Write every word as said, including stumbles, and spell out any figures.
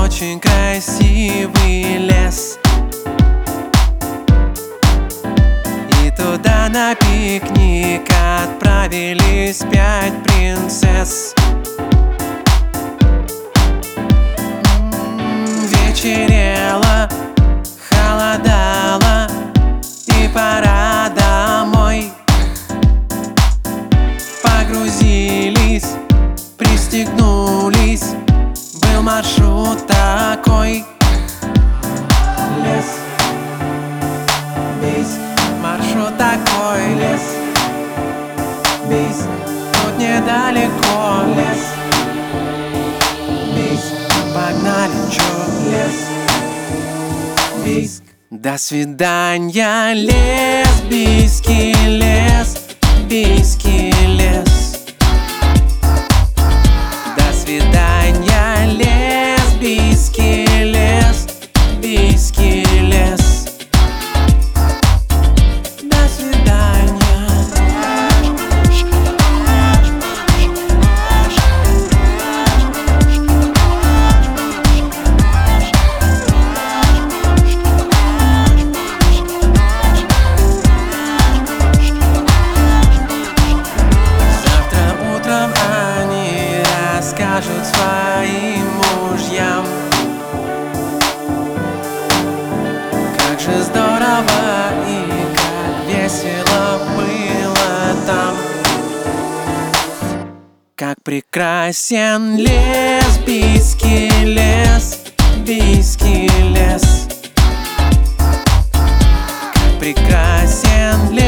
очень красивый лес, и туда на пикник отправились пять принцесс. Вечерело, холодало, и пора домой. Погрузились, пристегнулись, был маршрут такой. Лес, бис, маршрут такой. Лес, бис, тут недалеко. Лес, бис, погнали, чё? Лес, бис. До свидания, лесбийский лес, бийский лес. До свидания, лесбийский лес, бийский лес. До свидания. Скажут своим мужьям, как же здорово и как весело было там. Как прекрасен лесбийский лес, бийский лес. Как прекрасен лес.